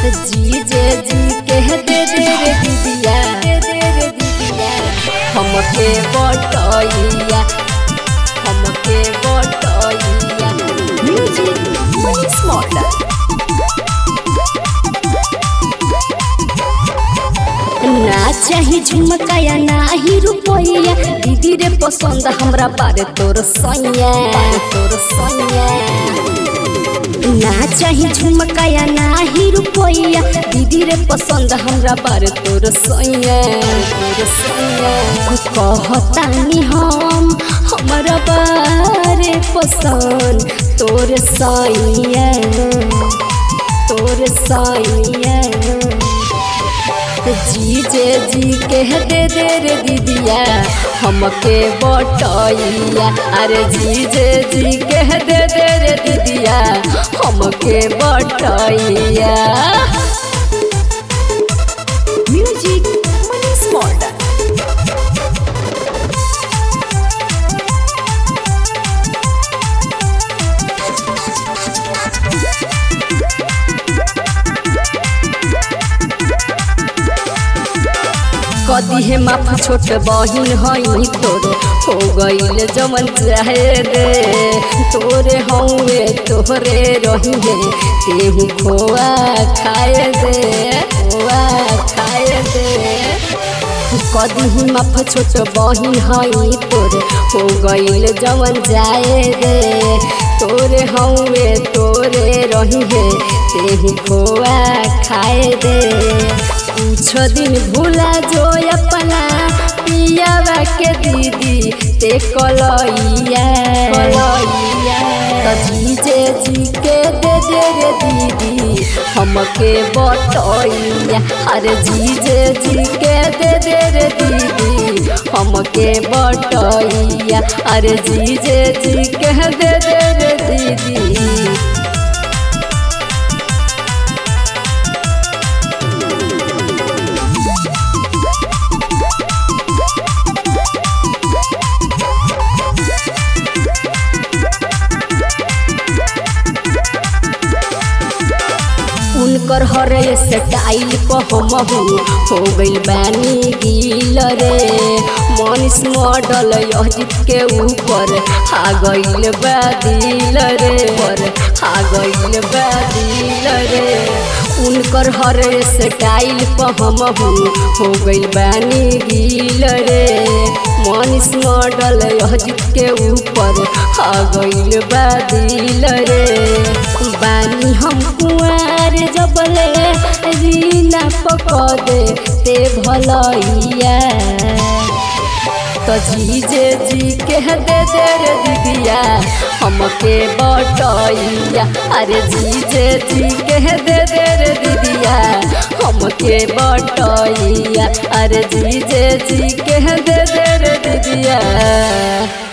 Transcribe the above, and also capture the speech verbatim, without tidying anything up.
जीजे जी कह दे दे रे दीदिया, दे दे रे दीदिया हमके बटैया, हमके बटैया। म्यूजिक मनी स्मॉलर। ना चाही झुमकाया ना ही रुपया, दीदी रे पसंद हमरा बारे तोर सैया, तोर सैया। ना चाही झुमकाया ना ही रुपया, दीदी रे पसंद हमरा बारे तोर सैया, तोर सैया। कहतानी हम हमरा बारे पसंद तोर सैया, तोर सैया। जीजे जी कह दे दे रे दीदिया हमके बटैया, अरे जीजे जी कह दे दे रे दीदिया हमके बटैया। म्यूजिक मनी स्मॉलर। कदी है माफ छोट बहिन हई तोरे, हो गईल जमन चाहे रे तोरे हौवे तोहरे रही है, तेहू खोआ खाए दे, खोआ खाए दे। कदी ही माफ छोट बहिन हई तोरे, हो गईल जमन जाए रे तोरे हौवे तोरे रही है, तेहू खोआ खाए दे। कुछ दिन भूला जो अपना पियावा के दीदी ते कलैया, कलैया। जीजे जी के दे दे रे दीदी हमके बटैया, अरे जीजे जी के दे दे रे दीदी हमके बटैया, अरे जीजे जी के दे दे रे दीदी। उनकर हरे स्टाइल पर हमहू हो गइल बानी गिल रे, मनीष मॉडल अजित के ऊपर आ गइल बा दिल रे, पर आ गइल बा दिल रे। उनकर हरे स्टाइल पर हमहू हो गइल बानी गिल रे, मनीष मॉडल अजित के ऊपर आ गइल बा दिल रे। बानी हम कुआर जबले रीना पकड़े ते भलैया, तो जीजे जी कह दे दे रे दीदिया हमके बटैया, अरे जीजे जी कह दे दे रे दीदिया हमके बटैया, अरे जीजे जी कह दे दे रे दीदिया।